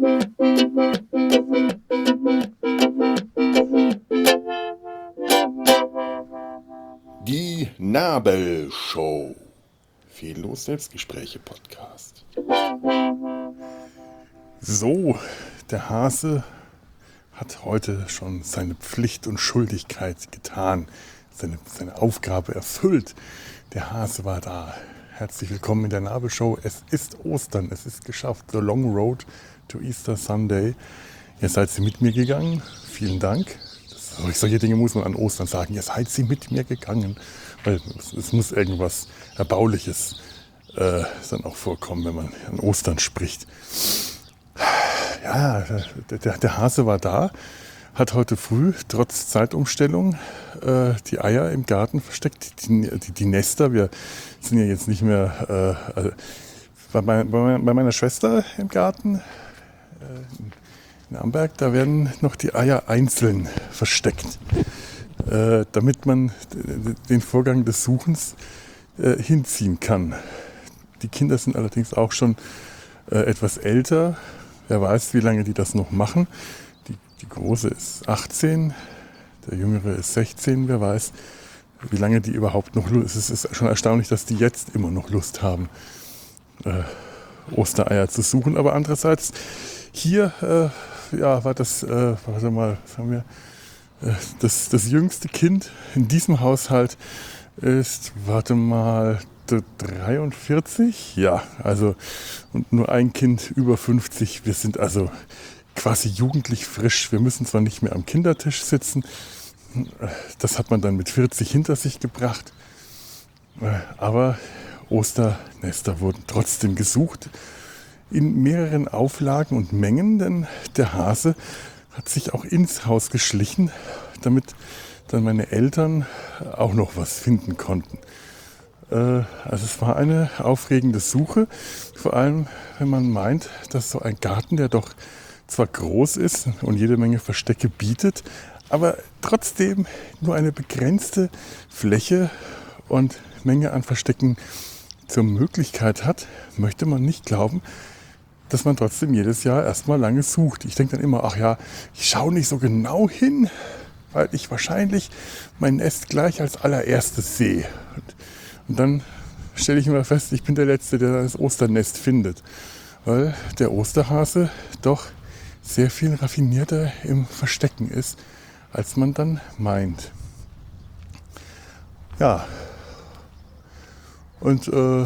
Die Nabelshow. Fehllos Selbstgespräche-Podcast. So, der Hase hat heute schon seine Pflicht und Schuldigkeit getan, seine Aufgabe erfüllt. Der Hase war da. Herzlich willkommen in der Nabelshow. Es ist Ostern, es ist geschafft. The long road to Easter Sunday. Ihr seid sie mit mir gegangen. Vielen Dank. Solche Dinge muss man an Ostern sagen. Ihr seid sie mit mir gegangen. Weil es muss irgendwas Erbauliches dann auch vorkommen, wenn man an Ostern spricht. Ja, der Hase war da, hat heute früh trotz Zeitumstellung die Eier im Garten versteckt, die Nester. Wir sind ja jetzt nicht mehr bei meiner Schwester im Garten in Amberg, da werden noch die Eier einzeln versteckt, damit man den Vorgang des Suchens hinziehen kann. Die Kinder sind allerdings auch schon etwas älter. Wer weiß, wie lange die das noch machen. Die Große ist 18, der Jüngere ist 16. Wer weiß, wie lange die überhaupt noch Lust haben. Es ist schon erstaunlich, dass die jetzt immer noch Lust haben, Ostereier zu suchen. Aber andererseits, hier war das, warte mal, was haben wir? Das jüngste Kind in diesem Haushalt ist, 43, ja, also und nur ein Kind über 50. Wir sind also quasi jugendlich frisch. Wir müssen zwar nicht mehr am Kindertisch sitzen, das hat man dann mit 40 hinter sich gebracht, aber Osternester wurden trotzdem gesucht in mehreren Auflagen und Mengen, denn der Hase hat sich auch ins Haus geschlichen, damit dann meine Eltern auch noch was finden konnten. Also es war eine aufregende Suche, vor allem wenn man meint, dass so ein Garten, der doch zwar groß ist und jede Menge Verstecke bietet, aber trotzdem nur eine begrenzte Fläche und Menge an Verstecken zur Möglichkeit hat, möchte man nicht glauben, dass man trotzdem jedes Jahr erstmal lange sucht. Ich denke dann immer, ach ja, ich schaue nicht so genau hin, weil ich wahrscheinlich mein Nest gleich als allererstes sehe. Und dann stelle ich immer fest, ich bin der Letzte, der das Osternest findet. Weil der Osterhase doch sehr viel raffinierter im Verstecken ist, als man dann meint. Ja. Und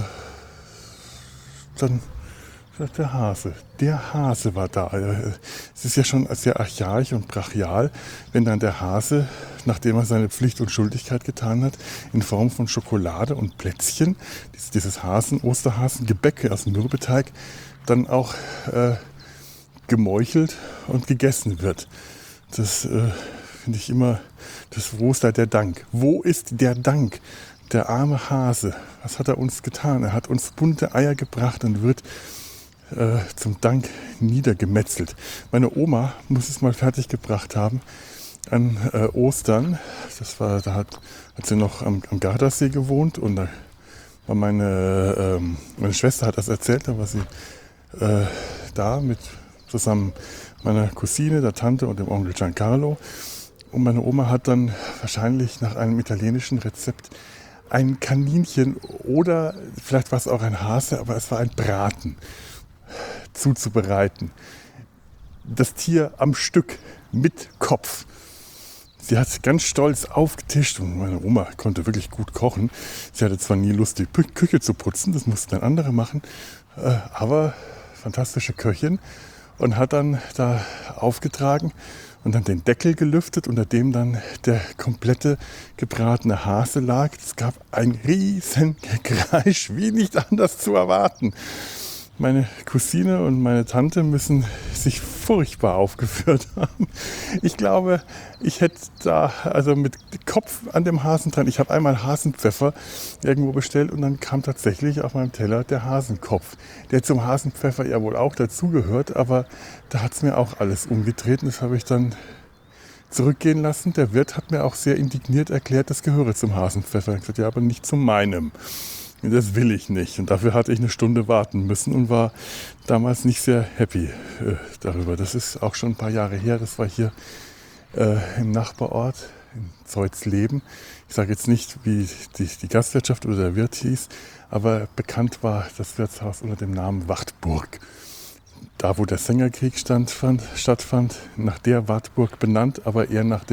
dann der Hase. Der Hase war da. Es ist ja schon sehr archaisch und brachial, wenn dann der Hase, nachdem er seine Pflicht und Schuldigkeit getan hat, in Form von Schokolade und Plätzchen, dieses Osterhasengebäck aus dem Mürbeteig, dann auch gemeuchelt und gegessen wird. Das finde ich immer, wo ist da der Dank? Wo ist der Dank? Der arme Hase, was hat er uns getan? Er hat uns bunte Eier gebracht und wird zum Dank niedergemetzelt. Meine Oma muss es mal fertig gebracht haben an Ostern. Da hat sie noch am Gardasee gewohnt und da war meine Schwester hat das erzählt, da war sie da mit zusammen meiner Cousine, der Tante und dem Onkel Giancarlo. Und meine Oma hat dann wahrscheinlich nach einem italienischen Rezept ein Kaninchen oder vielleicht war es auch ein Hase, aber es war ein Braten zuzubereiten. Das Tier am Stück mit Kopf. Sie hat ganz stolz aufgetischt und meine Oma konnte wirklich gut kochen. Sie hatte zwar nie Lust, die Küche zu putzen, das mussten dann andere machen, aber fantastische Köchin und hat dann da aufgetragen und dann den Deckel gelüftet, unter dem dann der komplette gebratene Hase lag. Es gab ein riesen Gekreisch, wie nicht anders zu erwarten. Meine Cousine und meine Tante müssen sich furchtbar aufgeführt haben. Ich glaube, ich hätte da also mit Kopf an dem Hasen dran. Ich habe einmal Hasenpfeffer irgendwo bestellt und dann kam tatsächlich auf meinem Teller der Hasenkopf, der zum Hasenpfeffer ja wohl auch dazugehört, aber da hat es mir auch alles umgedreht und das habe ich dann zurückgehen lassen. Der Wirt hat mir auch sehr indigniert erklärt, das gehöre zum Hasenpfeffer. Ich habe gesagt, ja, aber nicht zu meinem. Das will ich nicht. Und dafür hatte ich eine Stunde warten müssen und war damals nicht sehr happy darüber. Das ist auch schon ein paar Jahre her. Das war hier im Nachbarort in Zeutsleben. Ich sage jetzt nicht, wie die Gastwirtschaft oder der Wirt hieß, aber bekannt war das Wirtshaus unter dem Namen Wartburg. Da, wo der Sängerkrieg stattfand, nach der Wartburg benannt, aber eher nach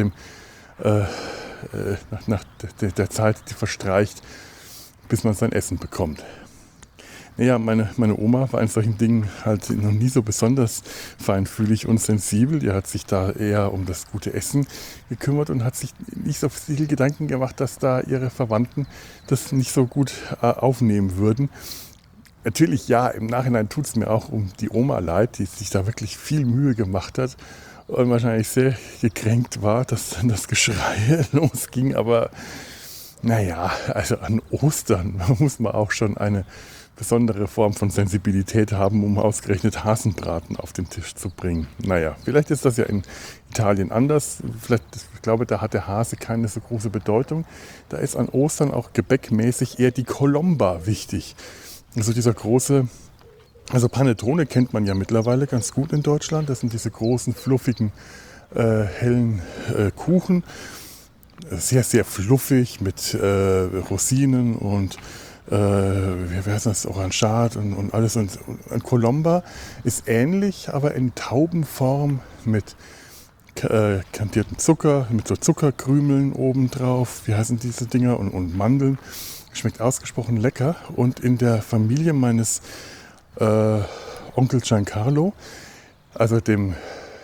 der Zeit, die verstreicht, bis man sein Essen bekommt. Naja, meine Oma war in solchen Dingen halt noch nie so besonders feinfühlig und sensibel. Die hat sich da eher um das gute Essen gekümmert und hat sich nicht so viel Gedanken gemacht, dass da ihre Verwandten das nicht so gut aufnehmen würden. Natürlich, ja, im Nachhinein tut es mir auch um die Oma leid, die sich da wirklich viel Mühe gemacht hat und wahrscheinlich sehr gekränkt war, dass dann das Geschrei losging. Aber naja, also an Ostern muss man auch schon eine besondere Form von Sensibilität haben, um ausgerechnet Hasenbraten auf den Tisch zu bringen. Naja, vielleicht ist das ja in Italien anders. Vielleicht, ich glaube, da hat der Hase keine so große Bedeutung. Da ist an Ostern auch gebäckmäßig eher die Colomba wichtig. Also dieser große, also Panettone kennt man ja mittlerweile ganz gut in Deutschland. Das sind diese großen, fluffigen, hellen Kuchen. Sehr, sehr fluffig mit Rosinen und wie heißt das, Orangat und alles. Und Colomba ist ähnlich, aber in Taubenform mit kandiertem Zucker, mit so Zuckerkrümeln obendrauf. Wie heißen diese Dinger? Und Mandeln. Schmeckt ausgesprochen lecker. Und in der Familie meines Onkel Giancarlo, also den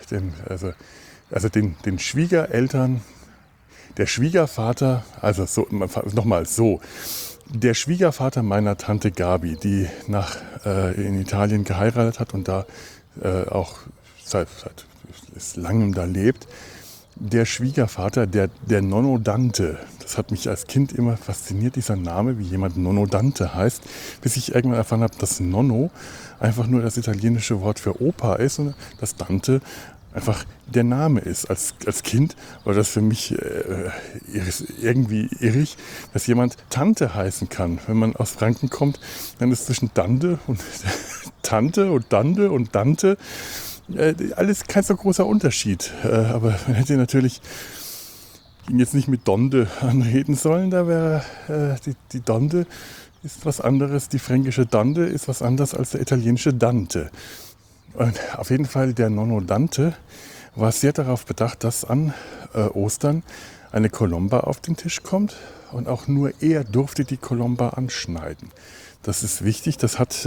Schwiegereltern, der Schwiegervater, also so, nochmal so, der Schwiegervater meiner Tante Gabi, die in Italien geheiratet hat und da auch seit langem da lebt, der Schwiegervater, der Nonno Dante, das hat mich als Kind immer fasziniert, dieser Name, wie jemand Nonno Dante heißt, bis ich irgendwann erfahren habe, dass Nonno einfach nur das italienische Wort für Opa ist und dass Dante einfach der Name ist. Als Kind war das für mich irgendwie irrig, dass jemand Tante heißen kann. Wenn man aus Franken kommt, dann ist zwischen Dante und Tante und Dante und Dante alles kein so großer Unterschied. Aber man hätte natürlich ihn jetzt nicht mit Donde anreden sollen. Da wäre die Donde ist was anderes. Die fränkische Dante ist was anderes als der italienische Dante. Und auf jeden Fall der Nonno Dante war sehr darauf bedacht, dass an Ostern eine Colomba auf den Tisch kommt und auch nur er durfte die Colomba anschneiden. Das ist wichtig,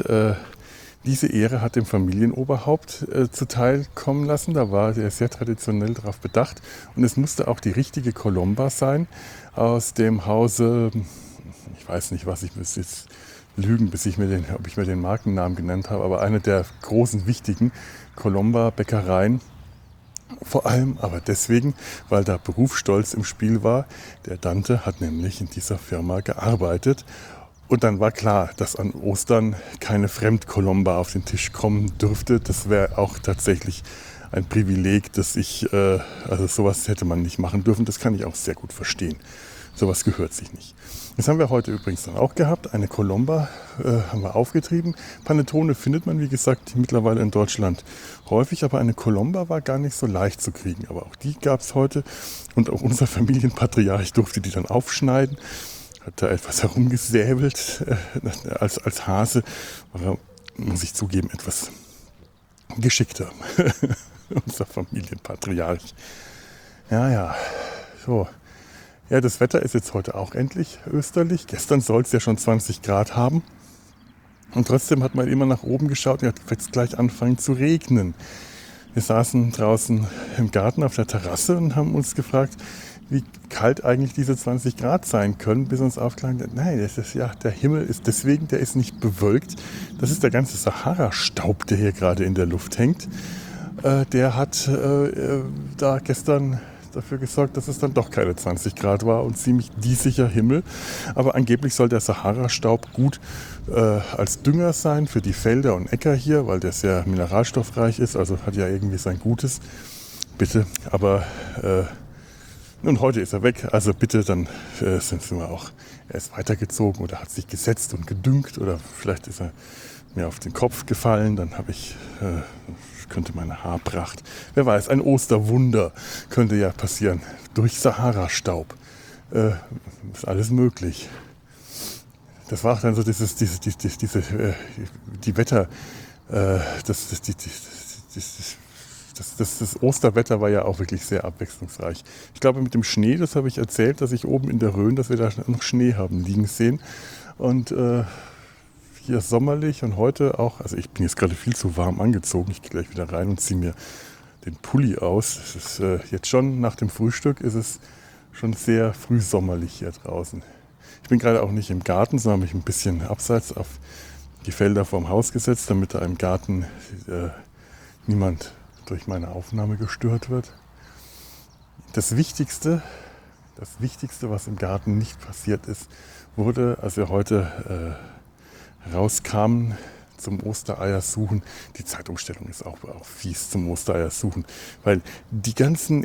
diese Ehre hat dem Familienoberhaupt zuteil kommen lassen. Da war er sehr traditionell darauf bedacht und es musste auch die richtige Colomba sein aus dem Hause, ich weiß nicht, was ich muss jetzt lügen, ob ich mir den Markennamen genannt habe, aber eine der großen, wichtigen Colomba-Bäckereien. Vor allem aber deswegen, weil da Berufsstolz im Spiel war. Der Dante hat nämlich in dieser Firma gearbeitet. Und dann war klar, dass an Ostern keine Fremdcolomba auf den Tisch kommen dürfte. Das wäre auch tatsächlich ein Privileg, also sowas hätte man nicht machen dürfen. Das kann ich auch sehr gut verstehen. Sowas gehört sich nicht. Das haben wir heute übrigens dann auch gehabt. Eine Colomba haben wir aufgetrieben. Panettone findet man, wie gesagt, mittlerweile in Deutschland häufig. Aber eine Colomba war gar nicht so leicht zu kriegen. Aber auch die gab es heute. Und auch unser Familienpatriarch durfte die dann aufschneiden. Hat da etwas herumgesäbelt. Als Hase war er, muss ich zugeben, etwas geschickter. Unser Familienpatriarch. Ja, so. Ja, das Wetter ist jetzt heute auch endlich österlich. Gestern soll es ja schon 20 Grad haben. Und trotzdem hat man immer nach oben geschaut und hat jetzt gleich angefangen zu regnen. Wir saßen draußen im Garten auf der Terrasse und haben uns gefragt, wie kalt eigentlich diese 20 Grad sein können, bis uns aufklang, nein, der Himmel ist deswegen, der ist nicht bewölkt. Das ist der ganze Sahara-Staub, der hier gerade in der Luft hängt. Der hat da gestern dafür gesorgt, dass es dann doch keine 20 Grad war und ziemlich diesiger Himmel. Aber angeblich soll der Sahara-Staub gut als Dünger sein für die Felder und Äcker hier, weil der sehr mineralstoffreich ist, also hat ja irgendwie sein Gutes. Bitte, aber nun heute ist er weg, also bitte, dann sind wir auch er ist weitergezogen oder hat sich gesetzt und gedüngt oder vielleicht ist er mir auf den Kopf gefallen, dann könnte meine Haarpracht, wer weiß, ein Osterwunder könnte ja passieren. Durch Sahara-Staub ist alles möglich. Das war auch dann so die Wetter, das Osterwetter war ja auch wirklich sehr abwechslungsreich. Ich glaube mit dem Schnee, das habe ich erzählt, dass ich oben in der Rhön, dass wir da noch Schnee haben liegen sehen. Und hier ist sommerlich und heute auch, also ich bin jetzt gerade viel zu warm angezogen, ich gehe gleich wieder rein und ziehe mir den Pulli aus. Es ist jetzt schon nach dem Frühstück, ist es schon sehr früh sommerlich hier draußen. Ich bin gerade auch nicht im Garten, sondern mich ein bisschen abseits auf die Felder vorm Haus gesetzt, damit da im Garten niemand durch meine Aufnahme gestört wird. Das Wichtigste, was im Garten nicht passiert ist, wurde, als wir heute rauskamen zum Ostereier suchen. Die Zeitumstellung ist auch fies zum Ostereier suchen, weil die ganzen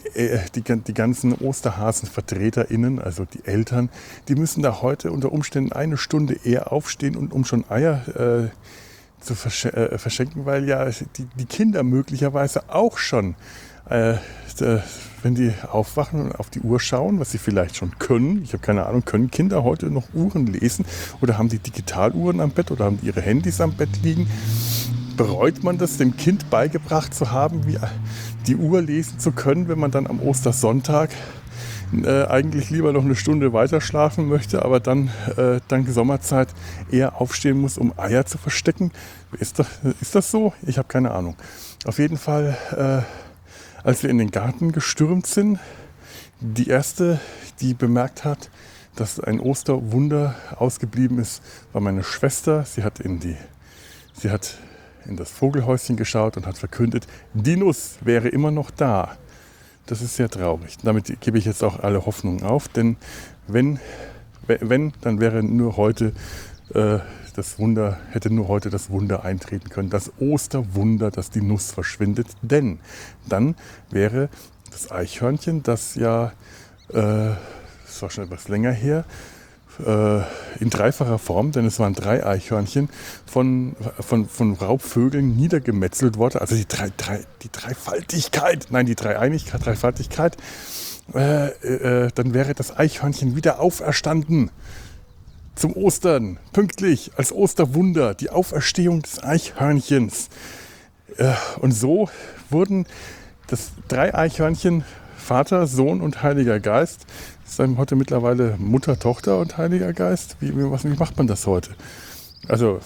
Osterhasen-VertreterInnen, also die Eltern, die müssen da heute unter Umständen eine Stunde eher aufstehen, und um schon Eier zu verschenken, weil ja die Kinder möglicherweise auch schon, wenn die aufwachen und auf die Uhr schauen, was sie vielleicht schon können, ich habe keine Ahnung, können Kinder heute noch Uhren lesen oder haben die Digitaluhren am Bett oder haben die ihre Handys am Bett liegen? Bereut man das, dem Kind beigebracht zu haben, wie die Uhr lesen zu können, wenn man dann am Ostersonntag eigentlich lieber noch eine Stunde weiter schlafen möchte, aber dann dank Sommerzeit eher aufstehen muss, um Eier zu verstecken? Ist das so? Ich habe keine Ahnung. Auf jeden Fall, als wir in den Garten gestürmt sind, die erste, die bemerkt hat, dass ein Osterwunder ausgeblieben ist, war meine Schwester. Sie hat in das Vogelhäuschen geschaut und hat verkündet, die Nuss wäre immer noch da. Das ist sehr traurig. Damit gebe ich jetzt auch alle Hoffnungen auf, denn wenn, dann wäre nur heute hätte nur heute das Wunder eintreten können, das Osterwunder, dass die Nuss verschwindet, denn dann wäre das Eichhörnchen, das ja, das war schon etwas länger her, in dreifacher Form, denn es waren 3 Eichhörnchen von Raubvögeln niedergemetzelt worden, also die Dreifaltigkeit, nein, die Dreifaltigkeit, dann wäre das Eichhörnchen wieder auferstanden. Zum Ostern, pünktlich, als Osterwunder, die Auferstehung des Eichhörnchens. Und so wurden 3 Eichhörnchen, Vater, Sohn und Heiliger Geist. Das ist dann heute mittlerweile Mutter, Tochter und Heiliger Geist. Wie macht man das heute? Also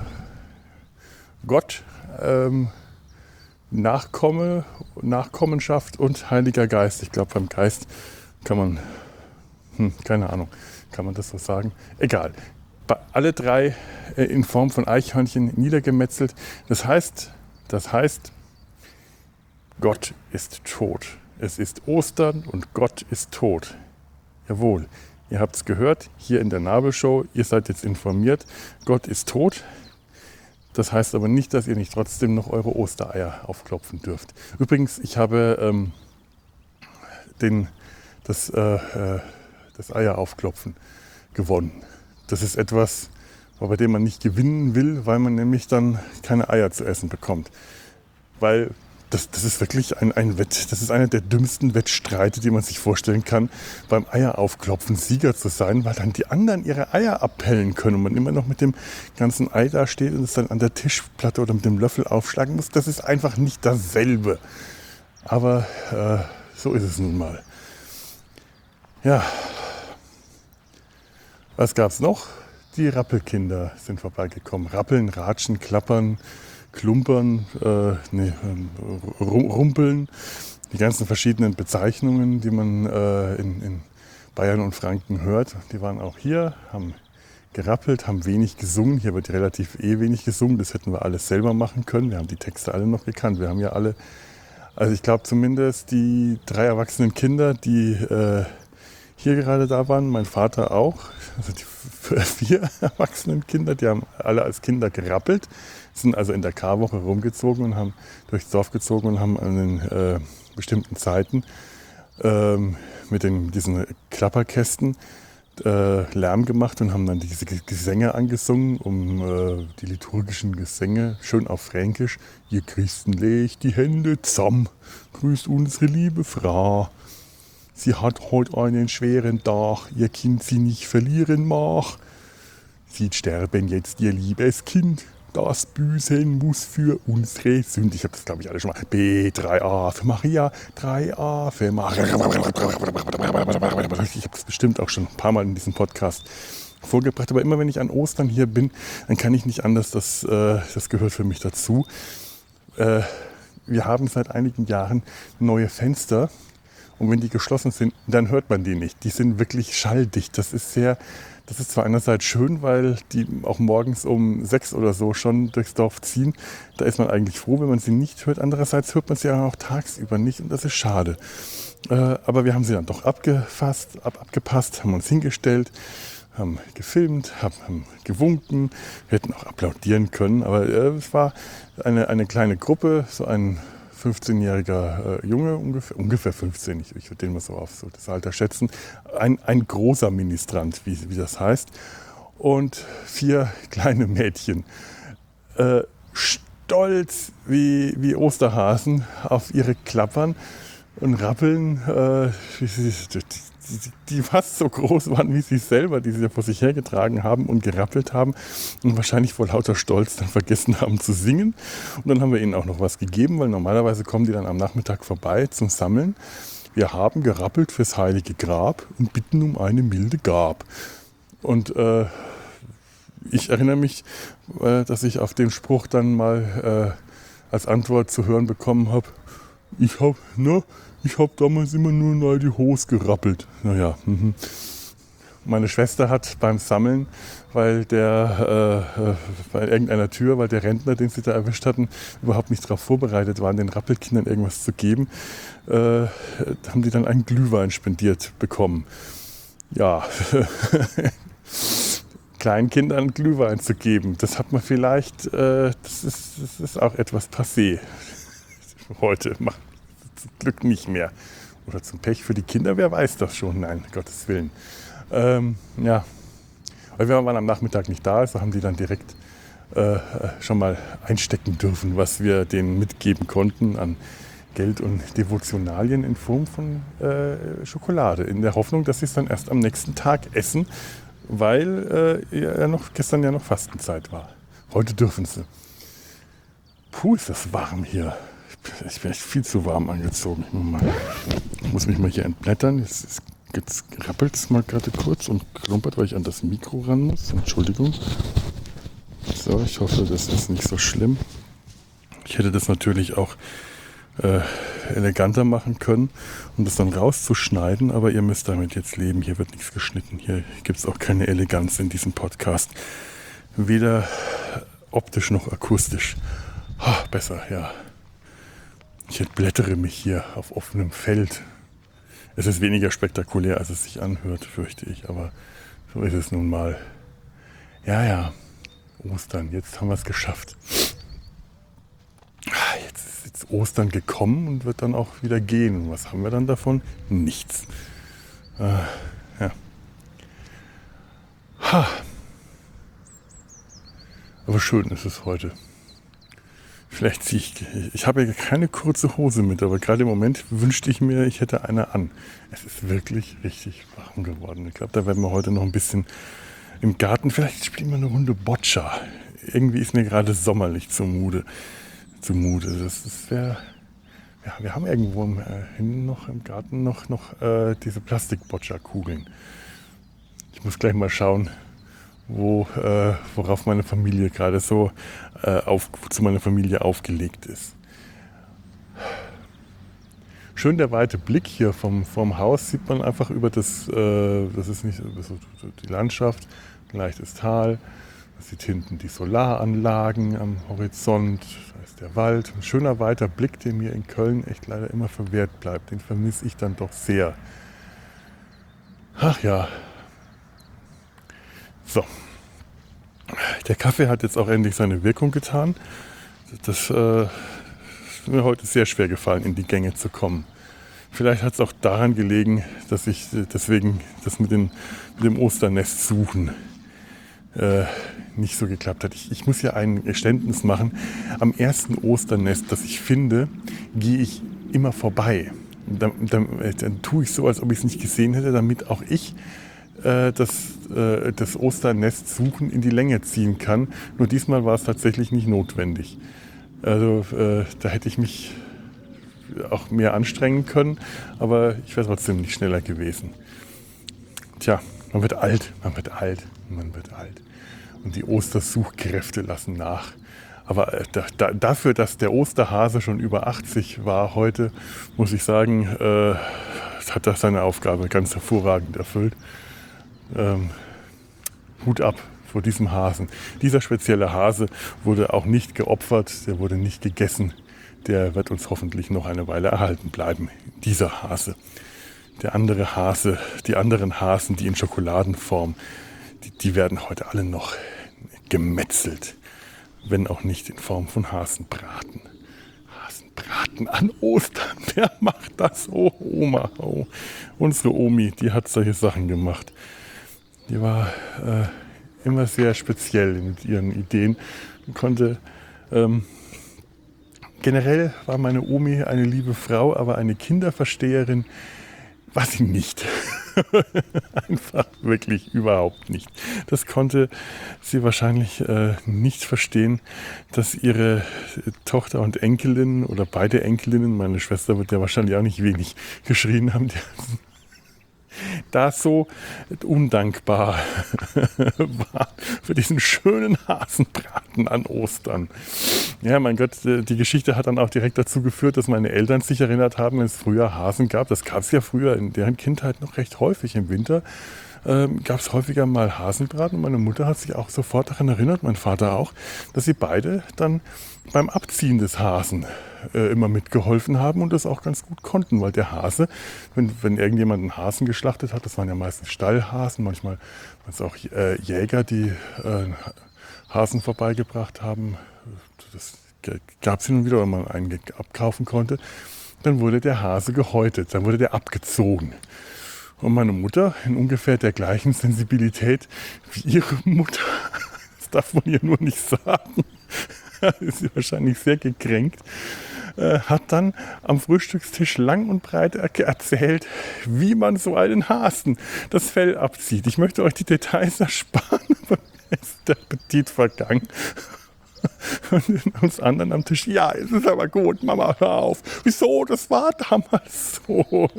Gott, Nachkommenschaft und Heiliger Geist. Ich glaube, beim Geist kann man, keine Ahnung, kann man das so sagen? Egal. Alle 3 in Form von Eichhörnchen niedergemetzelt. Das heißt, Gott ist tot. Es ist Ostern und Gott ist tot. Jawohl, ihr habt es gehört, hier in der Nabelshow, ihr seid jetzt informiert, Gott ist tot. Das heißt aber nicht, dass ihr nicht trotzdem noch eure Ostereier aufklopfen dürft. Übrigens, ich habe das Eieraufklopfen gewonnen. Das ist etwas, bei dem man nicht gewinnen will, weil man nämlich dann keine Eier zu essen bekommt. Weil das ist wirklich das ist einer der dümmsten Wettstreite, die man sich vorstellen kann, beim Eieraufklopfen Sieger zu sein, weil dann die anderen ihre Eier abpellen können und man immer noch mit dem ganzen Ei da steht und es dann an der Tischplatte oder mit dem Löffel aufschlagen muss. Das ist einfach nicht dasselbe. Aber so ist es nun mal. Ja, was gab's noch? Die Rappelkinder sind vorbeigekommen. Rappeln, ratschen, klappern, klumpern, rumpeln. Die ganzen verschiedenen Bezeichnungen, die man in Bayern und Franken hört, die waren auch hier, haben gerappelt, haben wenig gesungen. Hier wird relativ wenig gesungen. Das hätten wir alles selber machen können. Wir haben die Texte alle noch gekannt. Wir haben ja alle, also ich glaube zumindest die 3 erwachsenen Kinder, die hier gerade da waren, mein Vater auch, also die 4 erwachsenen Kinder, die haben alle als Kinder gerappelt, sind also in der Karwoche rumgezogen und haben durchs Dorf gezogen und haben an den bestimmten Zeiten mit diesen Klapperkästen Lärm gemacht und haben dann diese Gesänge angesungen, um die liturgischen Gesänge, schön auf Fränkisch. Ihr Christen legt die Hände zusammen, grüßt unsere liebe Frau. Sie hat heute einen schweren Tag, ihr Kind sie nicht verlieren mag. Sie sterben jetzt, ihr liebes Kind, das büßen muss für unsere Sünde. Ich habe das, glaube ich, alle schon mal. B3A für Maria, 3A für Maria. Ich habe das bestimmt auch schon ein paar Mal in diesem Podcast vorgebracht. Aber immer wenn ich an Ostern hier bin, dann kann ich nicht anders. Das gehört für mich dazu. Wir haben seit einigen Jahren neue Fenster. Und wenn die geschlossen sind, dann hört man die nicht. Die sind wirklich schalldicht. Das ist zwar einerseits schön, weil die auch morgens um 6 oder so schon durchs Dorf ziehen. Da ist man eigentlich froh, wenn man sie nicht hört. Andererseits hört man sie auch tagsüber nicht und das ist schade. Aber wir haben sie dann doch abgepasst, haben uns hingestellt, haben gefilmt, haben gewunken. Wir hätten auch applaudieren können, aber es war eine kleine Gruppe, so ein 15-jähriger Junge, ungefähr 15, ich würde den mal so auf so das Alter schätzen, ein großer Ministrant, wie das heißt, und 4 kleine Mädchen, stolz wie Osterhasen auf ihre Klappern und rappeln, die fast so groß waren wie sie selber, die sie vor sich hergetragen haben und gerappelt haben und wahrscheinlich vor lauter Stolz dann vergessen haben zu singen. Und dann haben wir ihnen auch noch was gegeben, weil normalerweise kommen die dann am Nachmittag vorbei zum Sammeln. Wir haben gerappelt fürs heilige Grab und bitten um eine milde Gab. Und ich erinnere mich, dass ich auf den Spruch dann mal als Antwort zu hören bekommen habe, ich hab damals immer nur in die Hose gerappelt. Naja, Meine Schwester hat beim Sammeln, bei irgendeiner Tür, weil der Rentner, den sie da erwischt hatten, überhaupt nicht darauf vorbereitet waren, den Rappelkindern irgendwas zu geben, haben die dann einen Glühwein spendiert bekommen. Ja, Kleinkindern Glühwein zu geben, das hat man vielleicht, das ist auch etwas passé. Heute macht zum Glück nicht mehr. Oder zum Pech für die Kinder, wer weiß das schon? Nein, Gottes Willen. Ja, weil wir waren am Nachmittag nicht da, also haben die dann direkt schon mal einstecken dürfen, was wir denen mitgeben konnten an Geld und Devotionalien in Form von Schokolade, in der Hoffnung, dass sie es dann erst am nächsten Tag essen, weil gestern ja noch Fastenzeit war. Heute dürfen sie. Puh, ist das warm hier. Ich bin echt viel zu warm angezogen. Ich muss mich mal hier entblättern. Jetzt rappelt es mal gerade kurz und klumpert, weil ich an das Mikro ran muss. Entschuldigung. So, ich hoffe, das ist nicht so schlimm. Ich hätte das natürlich auch eleganter machen können, um das dann rauszuschneiden, aber ihr müsst damit jetzt leben. Hier wird nichts geschnitten. Hier gibt es auch keine Eleganz in diesem Podcast. Weder optisch noch akustisch. Besser, ja. Ich entblättere mich hier auf offenem Feld. Es ist weniger spektakulär, als es sich anhört, fürchte ich. Aber so ist es nun mal. Ja, Ostern, jetzt haben wir es geschafft. Jetzt ist Ostern gekommen und wird dann auch wieder gehen. Und was haben wir dann davon? Nichts. Ja. Aber schön ist es heute. Vielleicht ziehe ich habe ja keine kurze Hose mit, aber gerade im Moment wünschte ich mir, ich hätte eine an. Es ist wirklich richtig warm geworden. Ich glaube, da werden wir heute noch ein bisschen im Garten, vielleicht spielen wir eine Runde Boccia. Irgendwie ist mir gerade sommerlich zumute. Das wäre, ja, wir haben irgendwo hinten noch im Garten noch diese Plastik-Boccia-Kugeln. Ich muss gleich mal schauen, worauf meine Familie gerade so zu meiner Familie aufgelegt ist. Schön der weite Blick hier vom Haus, sieht man einfach über das ist nicht so die Landschaft, ein leichtes Tal. Man sieht hinten die Solaranlagen am Horizont, da ist der Wald. Ein schöner weiter Blick, der mir in Köln echt leider immer verwehrt bleibt. Den vermisse ich dann doch sehr. Ach ja. So. Der Kaffee hat jetzt auch endlich seine Wirkung getan. Das ist mir heute sehr schwer gefallen, in die Gänge zu kommen. Vielleicht hat es auch daran gelegen, dass ich deswegen das mit dem Osternest suchen nicht so geklappt hat. Ich muss ja ein Geständnis machen. Am ersten Osternest, das ich finde, gehe ich immer vorbei. Dann tue ich so, als ob ich es nicht gesehen hätte, damit auch ich das Osternest suchen in die Länge ziehen kann. Nur diesmal war es tatsächlich nicht notwendig. Also da hätte ich mich auch mehr anstrengen können, aber ich wäre trotzdem nicht schneller gewesen. Tja, man wird alt. Und die Ostersuchkräfte lassen nach. Aber dafür, dass der Osterhase schon über 80 war heute, muss ich sagen, hat er seine Aufgabe ganz hervorragend erfüllt. Hut ab vor diesem Hasen. Dieser spezielle Hase wurde auch nicht geopfert, der wurde nicht gegessen. Der wird uns hoffentlich noch eine Weile erhalten bleiben, dieser Hase. Der andere Hase, die anderen Hasen, die in Schokoladenform, die werden heute alle noch gemetzelt, wenn auch nicht in Form von Hasenbraten. Hasenbraten an Ostern, wer macht das? Oh, Oma, oh. Unsere Omi, die hat solche Sachen gemacht. Die war immer sehr speziell mit ihren Ideen und konnte... Generell war meine Omi eine liebe Frau, aber eine Kinderversteherin war sie nicht. Einfach wirklich überhaupt nicht. Das konnte sie wahrscheinlich nicht verstehen, dass ihre Tochter und Enkelin oder beide Enkelinnen, meine Schwester wird ja wahrscheinlich auch nicht wenig geschrien haben, da so undankbar war für diesen schönen Hasenbraten an Ostern. Ja, mein Gott, die Geschichte hat dann auch direkt dazu geführt, dass meine Eltern sich erinnert haben, wenn es früher Hasen gab. Das gab es ja früher in deren Kindheit noch recht häufig im Winter. Gab es häufiger mal Hasenbraten. Meine Mutter hat sich auch sofort daran erinnert, mein Vater auch, dass sie beide dann beim Abziehen des Hasen immer mitgeholfen haben und das auch ganz gut konnten, weil der Hase, wenn irgendjemand einen Hasen geschlachtet hat, das waren ja meistens Stallhasen, manchmal waren es auch Jäger, die Hasen vorbeigebracht haben, das gab es hin und wieder, wenn man einen abkaufen konnte, dann wurde der Hase gehäutet, dann wurde der abgezogen. Und meine Mutter, in ungefähr der gleichen Sensibilität wie ihre Mutter, das darf man ihr nur nicht sagen, ist sie wahrscheinlich sehr gekränkt, hat dann am Frühstückstisch lang und breit erzählt, wie man so einen Hasen das Fell abzieht. Ich möchte euch die Details ersparen, aber mir ist der Appetit vergangen. Und uns anderen am Tisch, ja, es ist aber gut, Mama, hör auf. Wieso, das war damals so.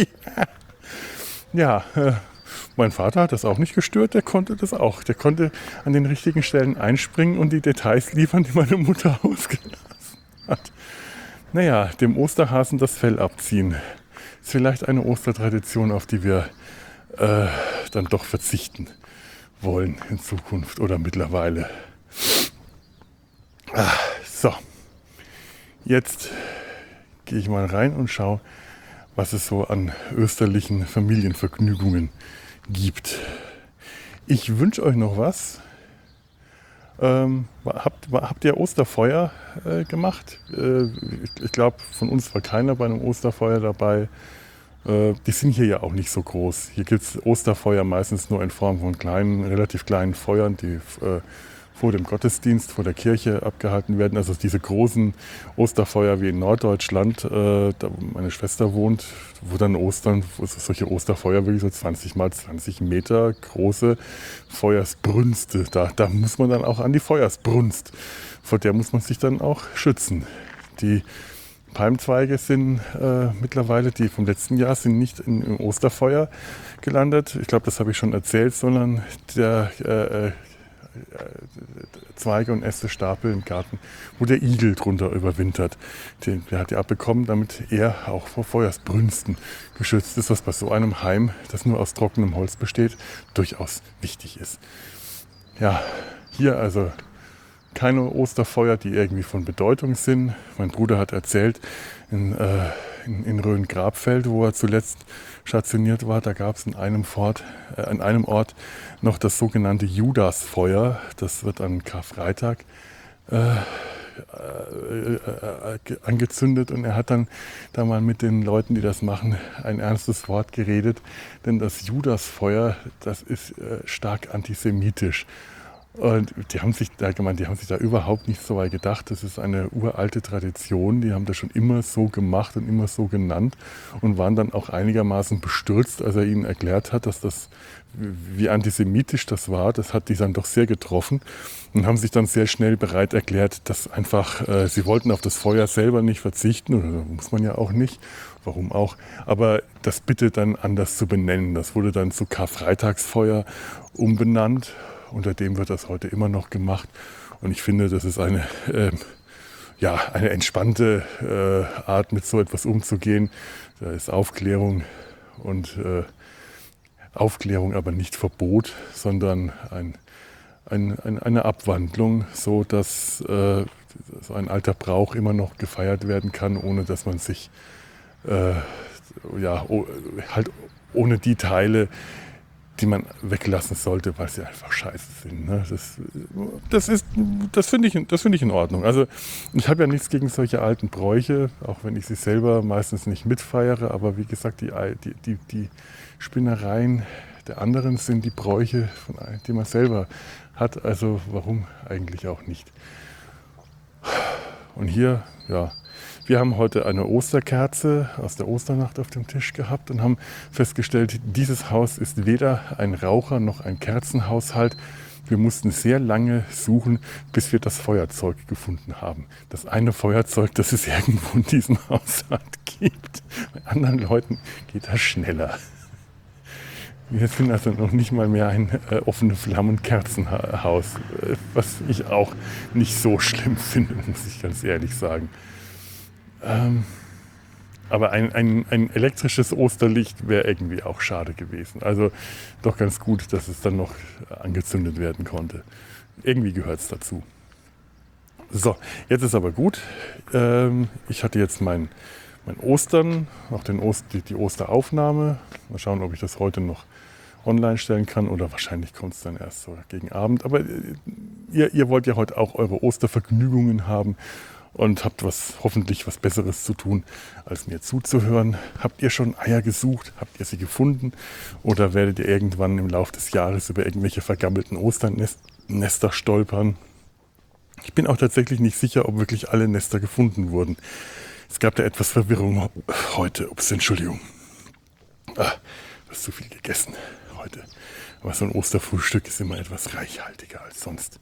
Ja, mein Vater hat das auch nicht gestört, der konnte das auch. Der konnte an den richtigen Stellen einspringen und die Details liefern, die meine Mutter ausgelassen hat. Naja, dem Osterhasen das Fell abziehen. Ist vielleicht eine Ostertradition, auf die wir dann doch verzichten wollen in Zukunft oder mittlerweile. So, jetzt gehe ich mal rein und schaue, was es so an österlichen Familienvergnügungen gibt. Ich wünsche euch noch was. Habt ihr Osterfeuer gemacht? Ich glaube, von uns war keiner bei einem Osterfeuer dabei. Die sind hier ja auch nicht so groß. Hier gibt es Osterfeuer meistens nur in Form von kleinen, relativ kleinen Feuern, die vor dem Gottesdienst, vor der Kirche abgehalten werden. Also diese großen Osterfeuer wie in Norddeutschland, da wo meine Schwester wohnt, wo dann solche Osterfeuer wirklich so 20 mal 20 Meter große Feuersbrünste. Da muss man dann auch an die Feuersbrunst. Vor der muss man sich dann auch schützen. Die Palmzweige sind mittlerweile, die vom letzten Jahr, sind nicht im Osterfeuer gelandet. Ich glaube, das habe ich schon erzählt, sondern der Zweige und Äste Stapel im Garten, wo der Igel drunter überwintert. Der hat die abbekommen, damit er auch vor Feuersbrünsten geschützt ist, was bei so einem Heim, das nur aus trockenem Holz besteht, durchaus wichtig ist. Ja, hier also keine Osterfeuer, die irgendwie von Bedeutung sind. Mein Bruder hat erzählt, in Rhön-Grabfeld, wo er zuletzt stationiert war, da gab es an einem Ort noch das sogenannte Judasfeuer. Das wird an Karfreitag angezündet und er hat dann da mal mit den Leuten, die das machen, ein ernstes Wort geredet, denn das Judasfeuer, das ist stark antisemitisch. Und die haben sich da überhaupt nicht so weit gedacht. Das ist eine uralte Tradition. Die haben das schon immer so gemacht und immer so genannt und waren dann auch einigermaßen bestürzt, als er ihnen erklärt hat, dass das, wie antisemitisch das war. Das hat die dann doch sehr getroffen und haben sich dann sehr schnell bereit erklärt, dass einfach, sie wollten auf das Feuer selber nicht verzichten, oder muss man ja auch nicht. Warum auch? Aber das bitte dann anders zu benennen. Das wurde dann zu Karfreitagsfeuer umbenannt. Unter dem wird das heute immer noch gemacht. Und ich finde, das ist eine entspannte Art, mit so etwas umzugehen. Da ist Aufklärung und Aufklärung aber nicht Verbot, sondern eine Abwandlung, so dass so ein alter Brauch immer noch gefeiert werden kann, ohne dass man sich ohne die Teile, die man weglassen sollte, weil sie einfach scheiße sind. Ne? Das finde ich in Ordnung. Also ich habe ja nichts gegen solche alten Bräuche, auch wenn ich sie selber meistens nicht mitfeiere, aber wie gesagt, die Spinnereien der anderen sind die Bräuche, die man selber hat, also warum eigentlich auch nicht. Und hier, wir haben heute eine Osterkerze aus der Osternacht auf dem Tisch gehabt und haben festgestellt, dieses Haus ist weder ein Raucher- noch ein Kerzenhaushalt. Wir mussten sehr lange suchen, bis wir das Feuerzeug gefunden haben. Das eine Feuerzeug, das es irgendwo in diesem Haushalt gibt. Bei anderen Leuten geht das schneller. Wir sind also noch nicht mal mehr ein offene Flammen-Kerzenhaus, was ich auch nicht so schlimm finde, muss ich ganz ehrlich sagen. Aber ein elektrisches Osterlicht wäre irgendwie auch schade gewesen. Also doch ganz gut, dass es dann noch angezündet werden konnte. Irgendwie gehört es dazu. So, jetzt ist aber gut. Ich hatte jetzt mein Ostern, auch die Osteraufnahme. Mal schauen, ob ich das heute noch online stellen kann oder wahrscheinlich kommt es dann erst so gegen Abend. Aber ihr wollt ja heute auch eure Ostervergnügungen haben und habt hoffentlich was Besseres zu tun, als mir zuzuhören. Habt ihr schon Eier gesucht? Habt ihr sie gefunden? Oder werdet ihr irgendwann im Laufe des Jahres über irgendwelche vergammelten Osternester stolpern? Ich bin auch tatsächlich nicht sicher, ob wirklich alle Nester gefunden wurden. Es gab da etwas Verwirrung heute. Entschuldigung. Du hast zu viel gegessen heute. Aber so ein Osterfrühstück ist immer etwas reichhaltiger als sonst.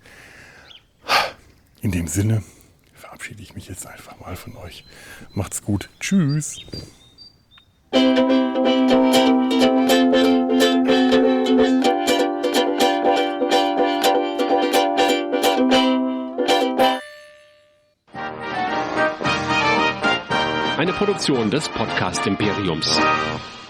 In dem Sinne verabschiede ich mich jetzt einfach mal von euch. Macht's gut. Tschüss. Eine Produktion des Podcast Imperiums.